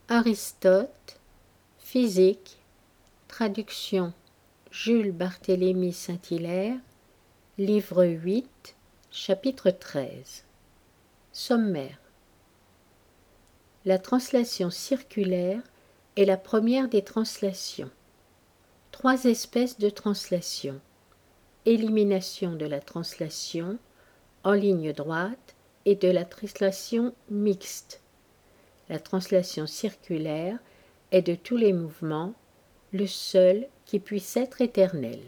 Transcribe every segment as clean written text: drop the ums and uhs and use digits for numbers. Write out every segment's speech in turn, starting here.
Aristote, Physique, traduction Jules Barthélemy Saint-Hilaire, livre 8, chapitre 13. Sommaire. La translation circulaire est la première des translations. 3 espèces de translation. Élimination de la translation en ligne droite et de la translation mixte. La translation circulaire est de tous les mouvements le seul qui puisse être éternel.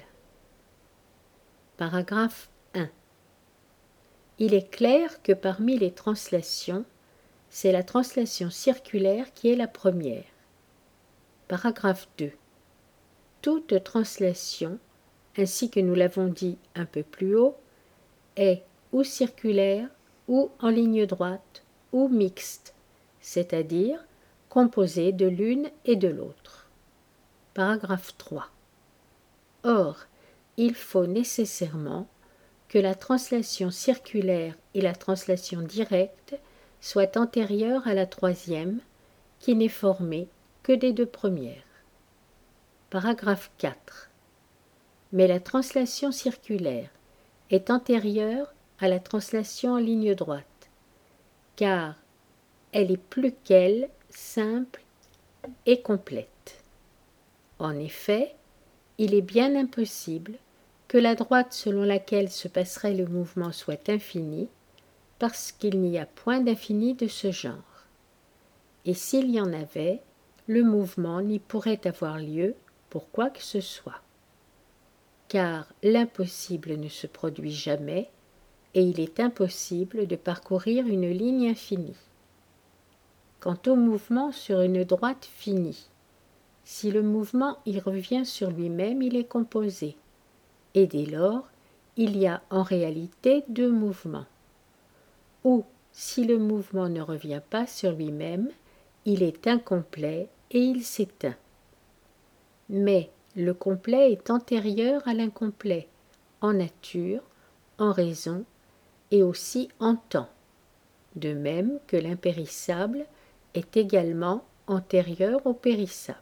Paragraphe 1. Il est clair que parmi les translations, c'est la translation circulaire qui est la première. Paragraphe 2. Toute translation, ainsi que nous l'avons dit un peu plus haut, est ou circulaire, ou en ligne droite, ou mixte, c'est-à-dire composée de l'une et de l'autre. Paragraphe 3. Or, il faut nécessairement que la translation circulaire et la translation directe soient antérieures à la troisième, qui n'est formée que des 2 premières. Paragraphe 4. Mais la translation circulaire est antérieure à la translation en ligne droite, car elle est plus qu'elle, simple et complète. En effet, il est bien impossible que la droite selon laquelle se passerait le mouvement soit infinie, parce qu'il n'y a point d'infini de ce genre. Et s'il y en avait, le mouvement n'y pourrait avoir lieu pour quoi que ce soit. Car l'impossible ne se produit jamais, et il est impossible de parcourir une ligne infinie. Quant au mouvement sur une droite finie, si le mouvement y revient sur lui-même, il est composé, et dès lors, il y a en réalité 2 mouvements. Ou, si le mouvement ne revient pas sur lui-même, il est incomplet et il s'éteint. Mais le complet est antérieur à l'incomplet, en nature, en raison et aussi en temps, de même que l'impérissable est également antérieur au périssable.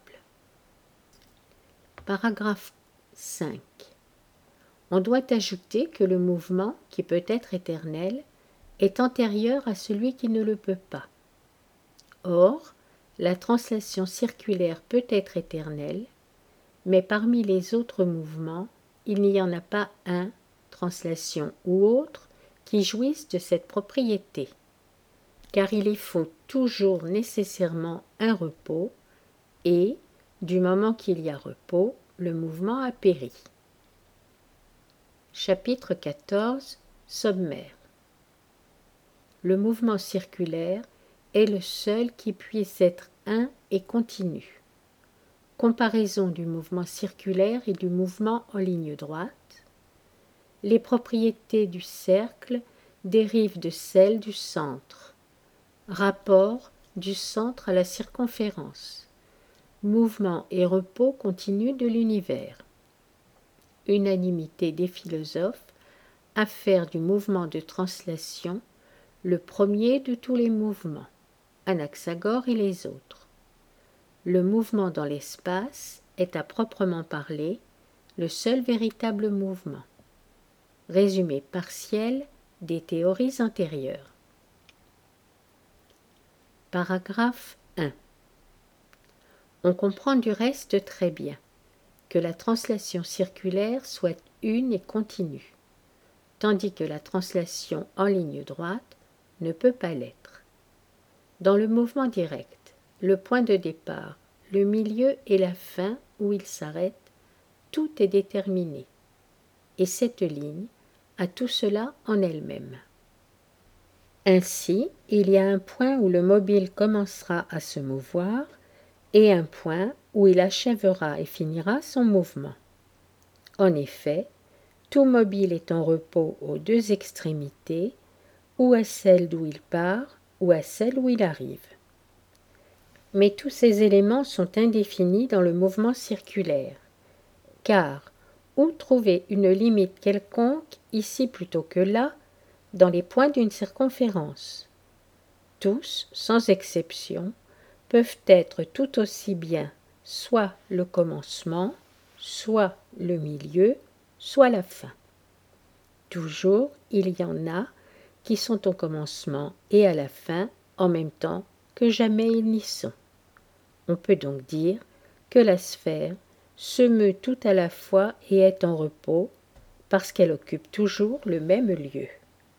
Paragraphe 5. On doit ajouter que le mouvement, qui peut être éternel, est antérieur à celui qui ne le peut pas. Or, la translation circulaire peut être éternelle, mais parmi les autres mouvements, il n'y en a pas un, translation ou autre, qui jouisse de cette propriété, car il y faut toujours nécessairement un repos, et, du moment qu'il y a repos, le mouvement a péri. Chapitre 14. Sommaire. Le mouvement circulaire est le seul qui puisse être un et continu. Comparaison du mouvement circulaire et du mouvement en ligne droite. Les propriétés du cercle dérivent de celles du centre. Rapport du centre à la circonférence. Mouvement et repos continu de l'univers. Unanimité des philosophes à faire du mouvement de translation le premier de tous les mouvements, Anaxagore et les autres. Le mouvement dans l'espace est à proprement parler le seul véritable mouvement. Résumé partiel des théories antérieures. Paragraphe 1. On comprend du reste très bien que la translation circulaire soit une et continue, tandis que la translation en ligne droite ne peut pas l'être. Dans le mouvement direct, le point de départ, le milieu et la fin où il s'arrête, tout est déterminé, et cette ligne a tout cela en elle-même. Ainsi, il y a un point où le mobile commencera à se mouvoir et un point où il achèvera et finira son mouvement. En effet, tout mobile est en repos aux 2 extrémités, ou à celle d'où il part, ou à celle où il arrive. Mais tous ces éléments sont indéfinis dans le mouvement circulaire, car où trouver une limite quelconque, ici plutôt que là, dans les points d'une circonférence? Tous, sans exception, peuvent être tout aussi bien soit le commencement, soit le milieu, soit la fin. Toujours, il y en a qui sont au commencement et à la fin en même temps que jamais ils n'y sont. On peut donc dire que la sphère se meut tout à la fois et est en repos parce qu'elle occupe toujours le même lieu.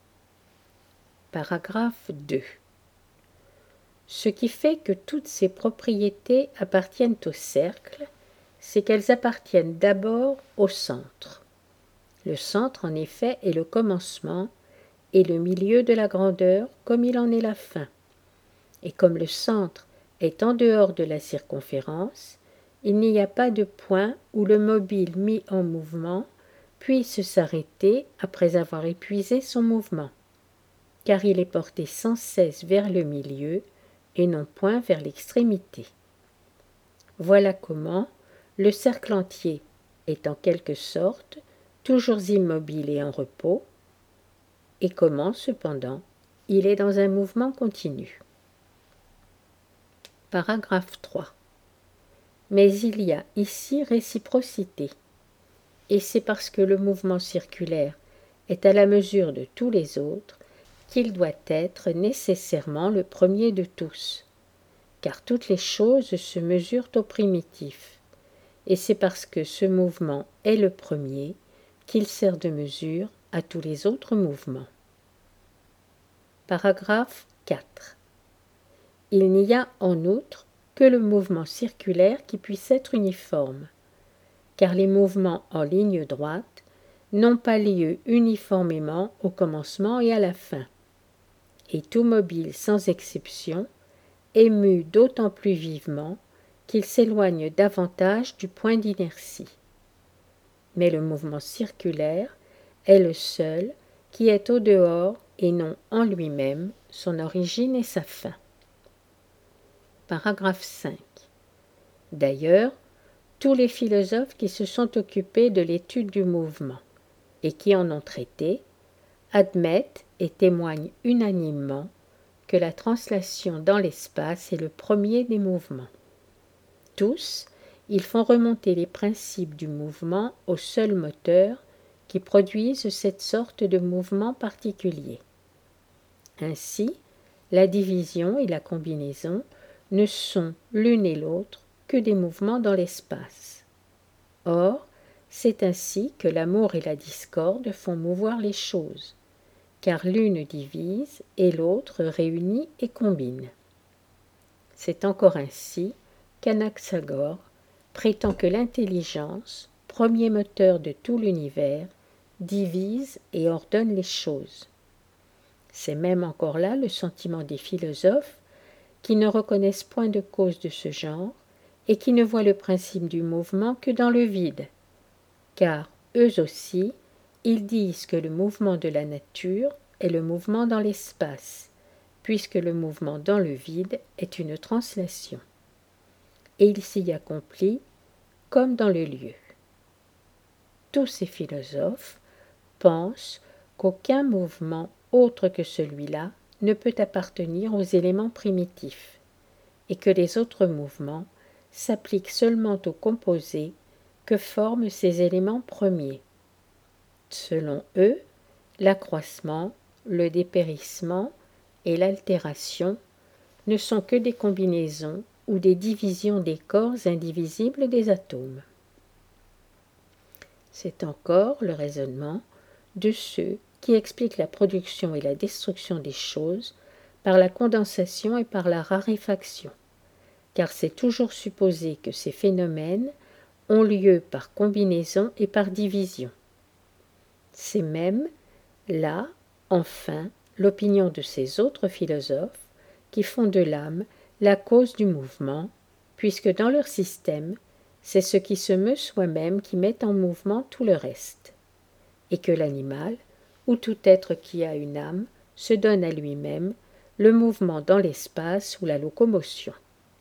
Paragraphe 2. Ce qui fait que toutes ces propriétés appartiennent au cercle, c'est qu'elles appartiennent d'abord au centre. Le centre, en effet, est le commencement et le milieu de la grandeur comme il en est la fin. Et comme le centre est en dehors de la circonférence, il n'y a pas de point où le mobile mis en mouvement puisse s'arrêter après avoir épuisé son mouvement, car il est porté sans cesse vers le milieu et non point vers l'extrémité. Voilà comment le cercle entier est en quelque sorte toujours immobile et en repos, et comment cependant il est dans un mouvement continu. Paragraphe 3. Mais il y a ici réciprocité, et c'est parce que le mouvement circulaire est à la mesure de tous les autres qu'il doit être nécessairement le premier de tous, car toutes les choses se mesurent au primitif, et c'est parce que ce mouvement est le premier qu'il sert de mesure à tous les autres mouvements. Paragraphe 4. Il n'y a en outre que le mouvement circulaire qui puisse être uniforme, car les mouvements en ligne droite n'ont pas lieu uniformément au commencement et à la fin, et tout mobile sans exception est mu d'autant plus vivement qu'il s'éloigne davantage du point d'inertie. Mais le mouvement circulaire est le seul qui est au dehors et non en lui-même son origine et sa fin. Paragraphe 5. D'ailleurs, tous les philosophes qui se sont occupés de l'étude du mouvement et qui en ont traité admettent et témoignent unanimement que la translation dans l'espace est le premier des mouvements. Tous, ils font remonter les principes du mouvement aux seuls moteurs qui produisent cette sorte de mouvement particulier. Ainsi, la division et la combinaison ne sont l'une et l'autre que des mouvements dans l'espace. Or, c'est ainsi que l'amour et la discorde font mouvoir les choses, car l'une divise et l'autre réunit et combine. C'est encore ainsi qu'Anaxagore prétend que l'intelligence, premier moteur de tout l'univers, divise et ordonne les choses. C'est même encore là le sentiment des philosophes qui ne reconnaissent point de cause de ce genre et qui ne voient le principe du mouvement que dans le vide, car eux aussi, ils disent que le mouvement de la nature est le mouvement dans l'espace, puisque le mouvement dans le vide est une translation. Et il s'y accomplit comme dans le lieu. Tous ces philosophes pensent qu'aucun mouvement autre que celui-là ne peut appartenir aux éléments primitifs, et que les autres mouvements s'appliquent seulement aux composés que forment ces éléments premiers. Selon eux, l'accroissement, le dépérissement et l'altération ne sont que des combinaisons ou des divisions des corps indivisibles des atomes. C'est encore le raisonnement de ceux qui expliquent la production et la destruction des choses par la condensation et par la raréfaction, car c'est toujours supposer que ces phénomènes ont lieu par combinaison et par division. C'est même, là, enfin, l'opinion de ces autres philosophes qui font de l'âme la cause du mouvement, puisque dans leur système, c'est ce qui se meut soi-même qui met en mouvement tout le reste, et que l'animal, ou tout être qui a une âme, se donne à lui-même le mouvement dans l'espace ou la locomotion.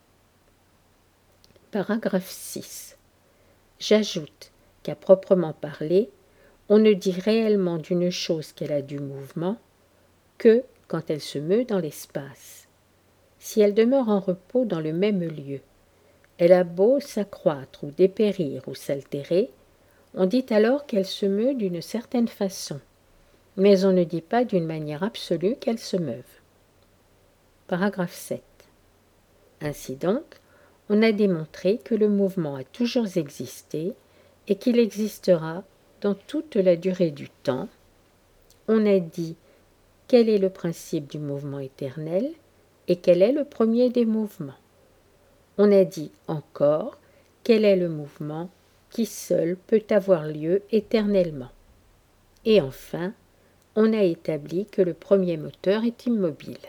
Paragraphe 6. J'ajoute qu'à proprement parler, on ne dit réellement d'une chose qu'elle a du mouvement que quand elle se meut dans l'espace. si elle demeure en repos dans le même lieu. Elle a beau s'accroître ou dépérir ou s'altérer, on dit alors qu'elle se meut d'une certaine façon, mais on ne dit pas d'une manière absolue qu'elle se meuve. Paragraphe 7. Ainsi donc, on a démontré que le mouvement a toujours existé et qu'il existera dans toute la durée du temps. On a dit quel est le principe du mouvement éternel et quel est le premier des mouvements. On a dit encore quel est le mouvement qui seul peut avoir lieu éternellement. Et enfin, on a établi que le premier moteur est immobile.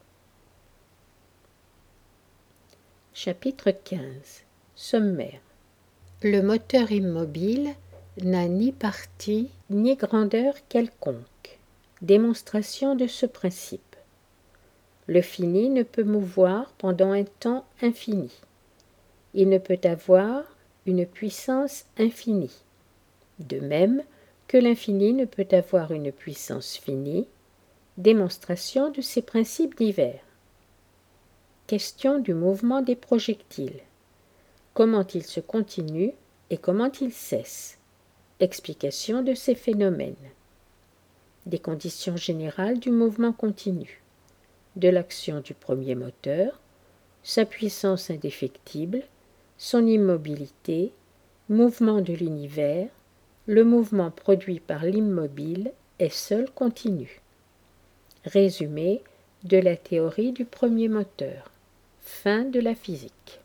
Chapitre 15. Sommaire. Le moteur immobile n'a ni partie ni grandeur quelconque. Démonstration de ce principe. Le fini ne peut mouvoir pendant un temps infini. Il ne peut avoir une puissance infinie. De même que l'infini ne peut avoir une puissance finie. Démonstration de ces principes divers. Question du mouvement des projectiles. Comment ils se continuent et comment ils cessent. Explication de ces phénomènes. Des conditions générales du mouvement continu. De l'action du premier moteur, sa puissance indéfectible, son immobilité, mouvement de l'univers, le mouvement produit par l'immobile est seul continu. Résumé de la théorie du premier moteur. Fin de la physique.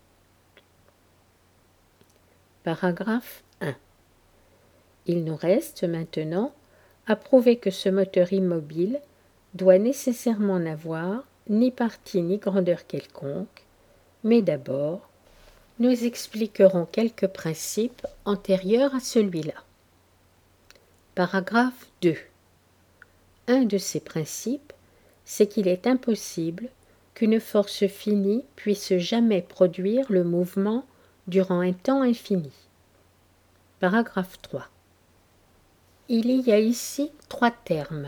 Paragraphe 1. Il nous reste maintenant à prouver que ce moteur immobile doit nécessairement n'avoir ni partie ni grandeur quelconque, mais d'abord, nous expliquerons quelques principes antérieurs à celui-là. Paragraphe 2. Un de ces principes, c'est qu'il est impossible qu'une force finie puisse jamais produire le mouvement durant un temps infini. Paragraphe 3. Il y a ici 3 termes.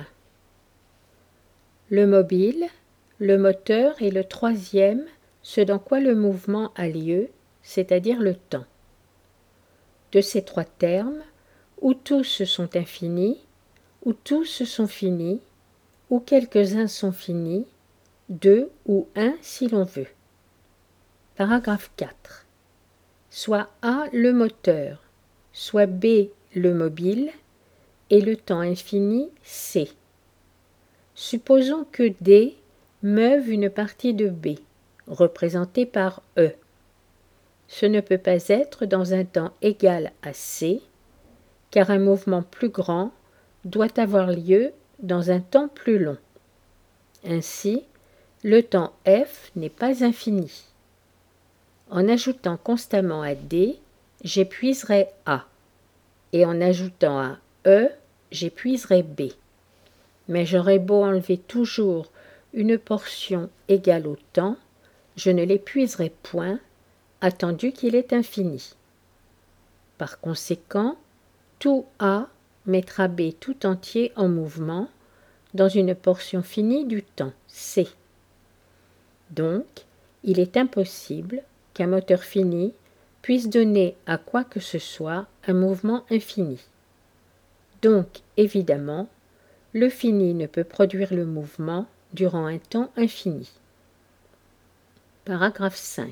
Le mobile, le moteur et le troisième, ce dans quoi le mouvement a lieu, c'est-à-dire le temps. De ces 3 termes, ou tous sont infinis, ou tous sont finis, ou quelques-uns sont finis, 2 ou 1 si l'on veut. Paragraphe 4. Soit A le moteur, soit B le mobile, et le temps infini C. Supposons que D meuve une partie de B, représentée par E. Ce ne peut pas être dans un temps égal à C, car un mouvement plus grand doit avoir lieu dans un temps plus long. Ainsi, le temps F n'est pas infini. En ajoutant constamment à D, j'épuiserai A, et en ajoutant à E, j'épuiserai B. Mais j'aurai beau enlever toujours une portion égale au temps, je ne l'épuiserai point, attendu qu'il est infini. Par conséquent, tout A mettra B tout entier en mouvement dans une portion finie du temps, C. Donc, il est impossible qu'un moteur fini puisse donner à quoi que ce soit un mouvement infini. Donc, évidemment, le fini ne peut produire le mouvement durant un temps infini. Paragraphe 5.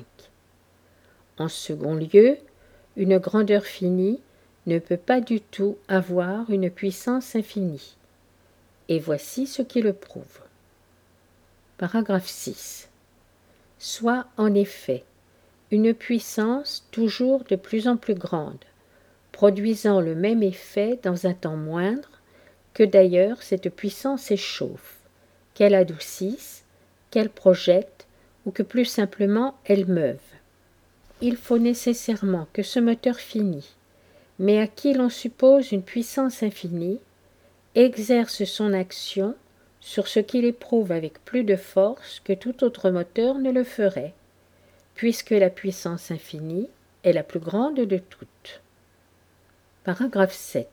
En second lieu, une grandeur finie ne peut pas du tout avoir une puissance infinie. Et voici ce qui le prouve. Paragraphe 6. Soit en effet une puissance toujours de plus en plus grande, produisant le même effet dans un temps moindre, que d'ailleurs cette puissance échauffe, qu'elle adoucisse, qu'elle projette, ou que plus simplement elle meuve. Il faut nécessairement que ce moteur fini, mais à qui l'on suppose une puissance infinie, exerce son action sur ce qu'il éprouve avec plus de force que tout autre moteur ne le ferait, puisque la puissance infinie est la plus grande de toutes. Paragraphe 7.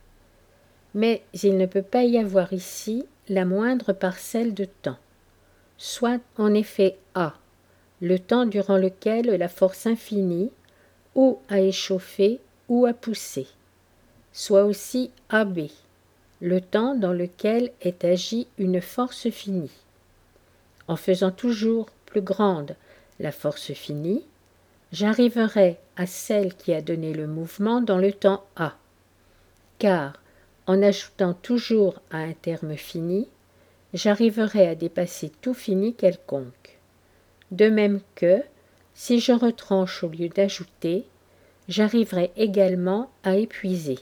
Mais il ne peut pas y avoir ici la moindre parcelle de temps. soit en effet A, le temps durant lequel la force infinie, ou à échauffer ou à pousser, soit aussi AB, le temps dans lequel est agie une force finie. En faisant toujours plus grande la force finie, j'arriverai à celle qui a donné le mouvement dans le temps A, car en ajoutant toujours à un terme fini, j'arriverai à dépasser tout fini quelconque. De même que, si je retranche au lieu d'ajouter, j'arriverai également à épuiser.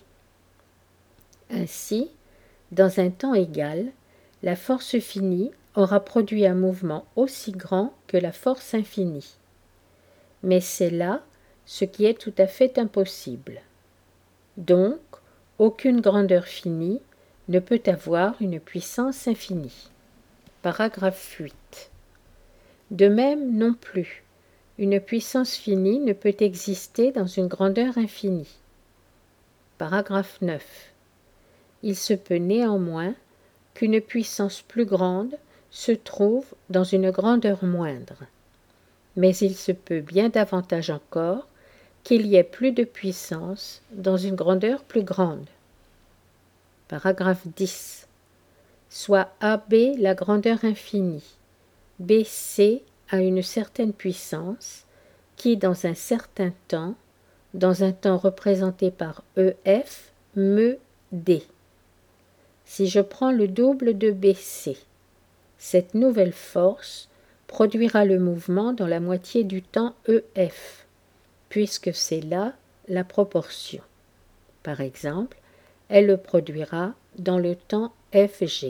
Ainsi, dans un temps égal, la force finie aura produit un mouvement aussi grand que la force infinie. Mais c'est là ce qui est tout à fait impossible. Donc, aucune grandeur finie ne peut avoir une puissance infinie. Paragraphe 8. De même non plus, une puissance finie ne peut exister dans une grandeur infinie. Paragraphe 9. Il se peut néanmoins qu'une puissance plus grande se trouve dans une grandeur moindre. Mais il se peut bien davantage encore qu'il y ait plus de puissance dans une grandeur plus grande. Paragraphe 10. Soit AB la grandeur infinie, BC a une certaine puissance qui, dans un certain temps représenté par EF, meut D. Si je prends le double de BC, cette nouvelle force produira le mouvement dans la moitié du temps EF, puisque c'est là la proportion. Par exemple, elle le produira dans le temps FG.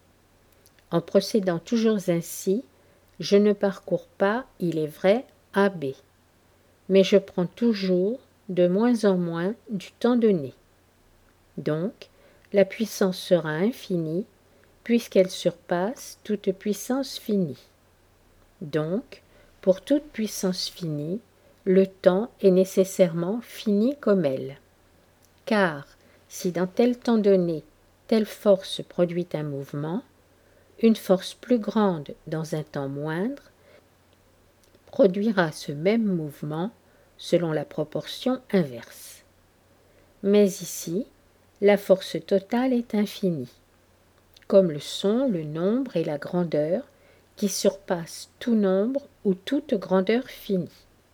En procédant toujours ainsi, je ne parcours pas, il est vrai, AB, mais je prends toujours de moins en moins du temps donné. Donc, la puissance sera infinie, puisqu'elle surpasse toute puissance finie. Donc, pour toute puissance finie, le temps est nécessairement fini comme elle. Car, si dans tel temps donné, telle force produit un mouvement, une force plus grande dans un temps moindre produira ce même mouvement selon la proportion inverse. Mais ici, la force totale est infinie, comme le sont le nombre et la grandeur qui surpassent tout nombre ou toute grandeur finie.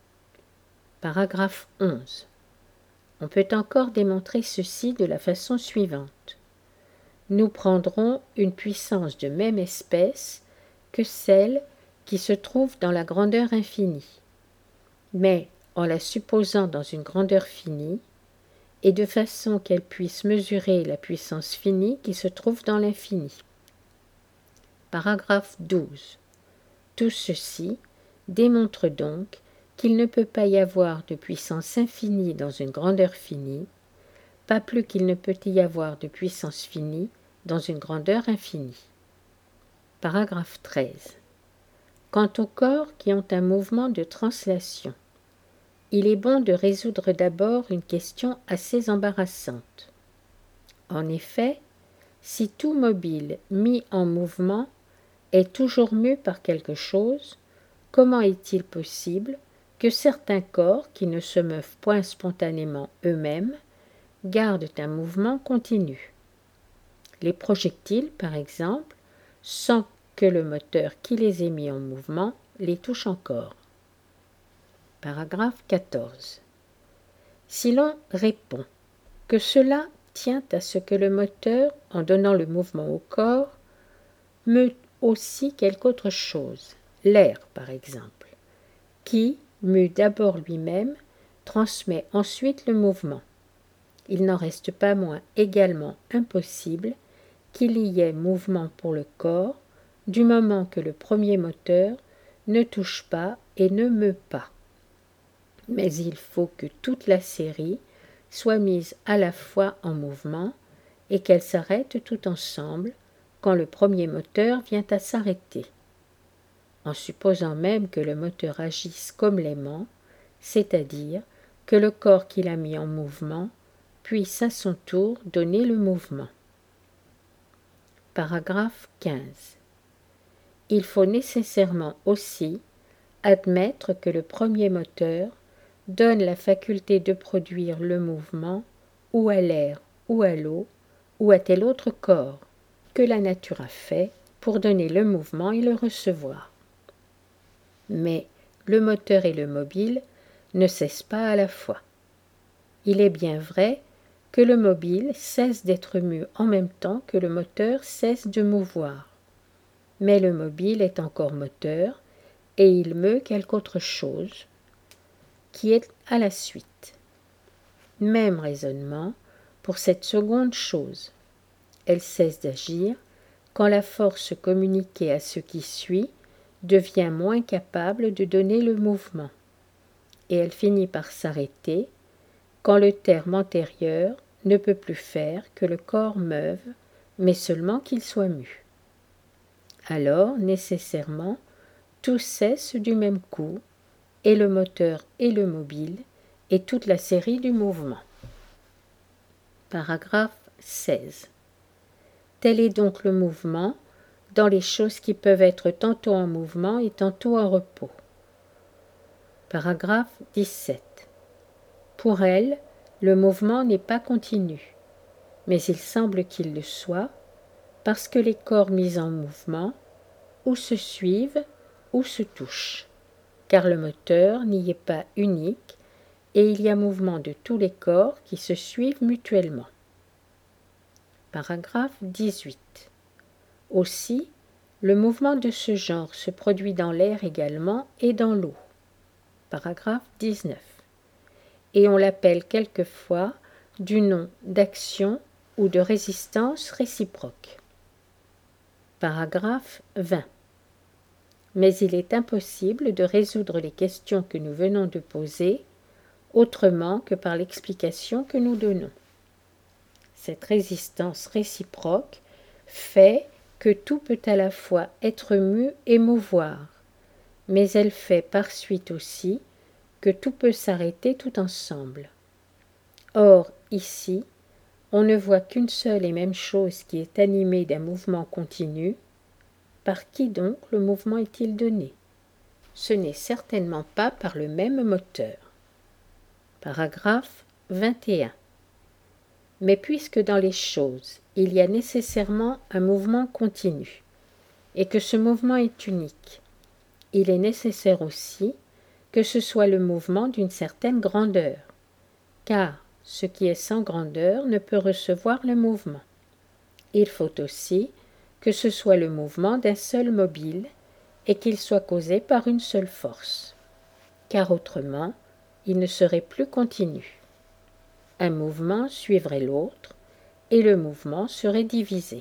Paragraphe 11. On peut encore démontrer ceci de la façon suivante. Nous prendrons une puissance de même espèce que celle qui se trouve dans la grandeur infinie, mais en la supposant dans une grandeur finie, et de façon qu'elle puisse mesurer la puissance finie qui se trouve dans l'infini. Paragraphe 12. Tout ceci démontre donc qu'il ne peut pas y avoir de puissance infinie dans une grandeur finie, pas plus qu'il ne peut y avoir de puissance finie dans une grandeur infinie. Paragraphe 13. Quant aux corps qui ont un mouvement de translation, il est bon de résoudre d'abord une question assez embarrassante. En effet, si tout mobile mis en mouvement est toujours mu par quelque chose, comment est-il possible que certains corps qui ne se meuvent point spontanément eux-mêmes gardent un mouvement continu? Les projectiles, par exemple, sans que le moteur qui les ait mis en mouvement les touche encore. Paragraphe 14. Si l'on répond que cela tient à ce que le moteur, en donnant le mouvement au corps, meut aussi quelque autre chose, l'air par exemple, qui, mu d'abord lui-même, transmet ensuite le mouvement. Il n'en reste pas moins également impossible qu'il y ait mouvement pour le corps du moment que le premier moteur ne touche pas et ne meut pas. Mais il faut que toute la série soit mise à la fois en mouvement et qu'elle s'arrête tout ensemble quand le premier moteur vient à s'arrêter. En supposant même que le moteur agisse comme l'aimant, c'est-à-dire que le corps qu'il a mis en mouvement puisse à son tour donner le mouvement. Paragraphe 15. il faut nécessairement aussi admettre que le premier moteur donne la faculté de produire le mouvement ou à l'air ou à l'eau ou à tel autre corps que la nature a fait pour donner le mouvement et le recevoir. Mais le moteur et le mobile ne cessent pas à la fois. Il est bien vrai que le mobile cesse d'être mu en même temps que le moteur cesse de mouvoir. Mais le mobile est encore moteur et il meut quelque autre chose qui est à la suite. Même raisonnement pour cette seconde chose. Elle cesse d'agir quand la force communiquée à ce qui suit devient moins capable de donner le mouvement, et elle finit par s'arrêter quand le terme antérieur ne peut plus faire que le corps meuve, mais seulement qu'il soit mu. Alors, nécessairement, tout cesse du même coup, et le moteur et le mobile, et toute la série du mouvement. Paragraphe 16. Tel est donc le mouvement dans les choses qui peuvent être tantôt en mouvement et tantôt en repos. Paragraphe 17. Pour elle, le mouvement n'est pas continu, mais il semble qu'il le soit, parce que les corps mis en mouvement ou se suivent ou se touchent, car le moteur n'y est pas unique et il y a mouvement de tous les corps qui se suivent mutuellement. Paragraphe 18. Aussi, le mouvement de ce genre se produit dans l'air également et dans l'eau. Paragraphe 19. Et on l'appelle quelquefois du nom d'action ou de résistance réciproque. Paragraphe 20. Mais il est impossible de résoudre les questions que nous venons de poser autrement que par l'explication que nous donnons. Cette résistance réciproque fait que tout peut à la fois être mu et mouvoir, mais elle fait par suite aussi que tout peut s'arrêter tout ensemble. Or, ici, on ne voit qu'une seule et même chose qui est animée d'un mouvement continu. Par qui donc le mouvement est-il donné? Ce n'est certainement pas par le même moteur. Paragraphe 21. Mais puisque dans les choses, il y a nécessairement un mouvement continu, et que ce mouvement est unique, il est nécessaire aussi que ce soit le mouvement d'une certaine grandeur, car ce qui est sans grandeur ne peut recevoir le mouvement. Il faut aussi que ce soit le mouvement d'un seul mobile, et qu'il soit causé par une seule force, car autrement, il ne serait plus continu. Un mouvement suivrait l'autre, et le mouvement serait divisé.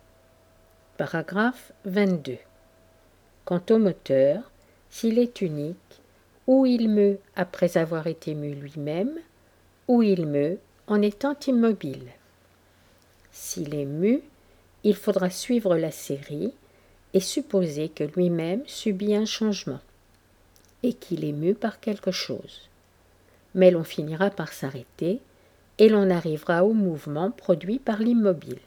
Paragraphe 22. Quant au moteur, s'il est unique, ou il meut après avoir été mu lui-même, ou il meut en étant immobile. S'il est mu, il faudra suivre la série et supposer que lui-même subit un changement, et qu'il est mu par quelque chose. Mais l'on finira par s'arrêter, et l'on arrivera au mouvement produit par l'immobile.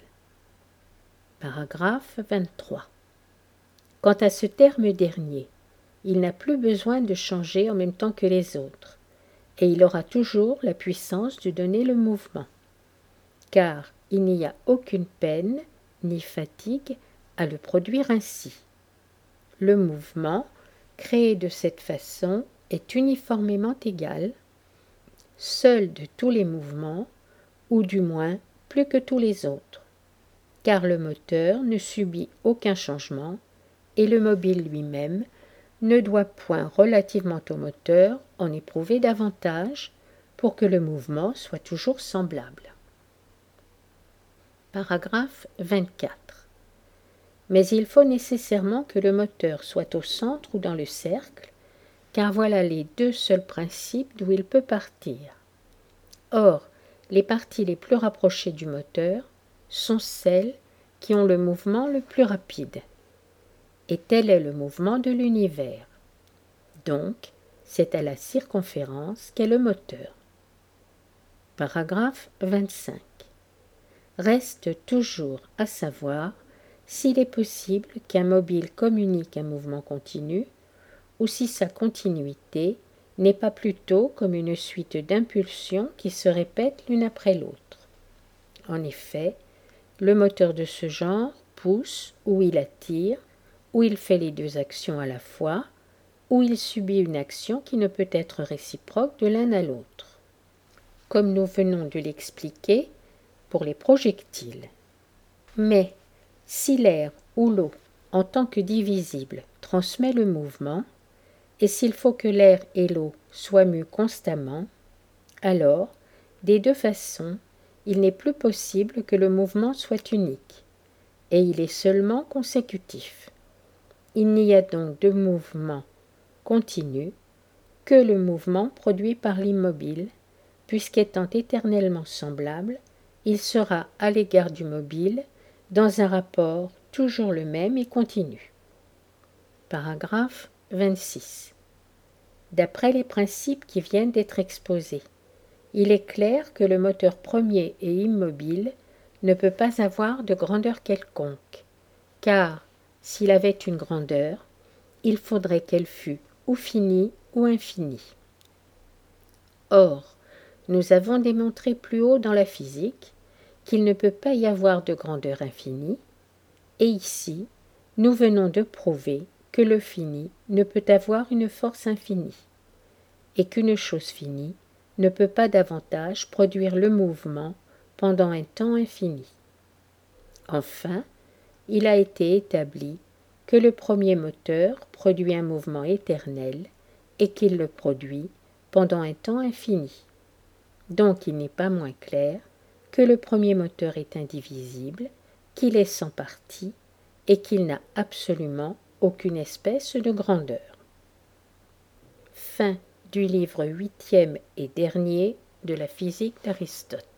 Paragraphe 23. Quant à ce terme dernier, il n'a plus besoin de changer en même temps que les autres, et il aura toujours la puissance de donner le mouvement, car il n'y a aucune peine ni fatigue à le produire ainsi. Le mouvement, créé de cette façon, est uniformément égal, seul de tous les mouvements, ou du moins plus que tous les autres, car le moteur ne subit aucun changement, et le mobile lui-même ne doit point relativement au moteur en éprouver davantage pour que le mouvement soit toujours semblable. Paragraphe 24. Mais il faut nécessairement que le moteur soit au centre ou dans le cercle, car voilà les deux seuls principes d'où il peut partir. Or, les parties les plus rapprochées du moteur sont celles qui ont le mouvement le plus rapide. Et tel est le mouvement de l'univers. Donc, c'est à la circonférence qu'est le moteur. Paragraphe 25. Reste toujours à savoir s'il est possible qu'un mobile communique un mouvement continu, ou si sa continuité n'est pas plutôt comme une suite d'impulsions qui se répètent l'une après l'autre. En effet, le moteur de ce genre pousse ou il attire, ou il fait les deux actions à la fois, ou il subit une action qui ne peut être réciproque de l'un à l'autre. Comme nous venons de l'expliquer pour les projectiles. Mais si l'air ou l'eau, en tant que divisible, transmet le mouvement, et s'il faut que l'air et l'eau soient mus constamment, alors, des deux façons, il n'est plus possible que le mouvement soit unique, et il est seulement consécutif. Il n'y a donc de mouvement continu que le mouvement produit par l'immobile, puisqu'étant éternellement semblable, il sera à l'égard du mobile dans un rapport toujours le même et continu. Paragraphe 26. D'après les principes qui viennent d'être exposés, il est clair que le moteur premier et immobile ne peut pas avoir de grandeur quelconque, car, s'il avait une grandeur, il faudrait qu'elle fût ou finie ou infinie. Or, nous avons démontré plus haut dans la physique qu'il ne peut pas y avoir de grandeur infinie, et ici, nous venons de prouver que le fini ne peut avoir une force infinie, et qu'une chose finie ne peut pas davantage produire le mouvement pendant un temps infini. Enfin, il a été établi que le premier moteur produit un mouvement éternel et qu'il le produit pendant un temps infini. Donc il n'est pas moins clair que le premier moteur est indivisible, qu'il est sans partie et qu'il n'a absolument aucune espèce de grandeur. Fin du livre 8e et dernier de la physique d'Aristote.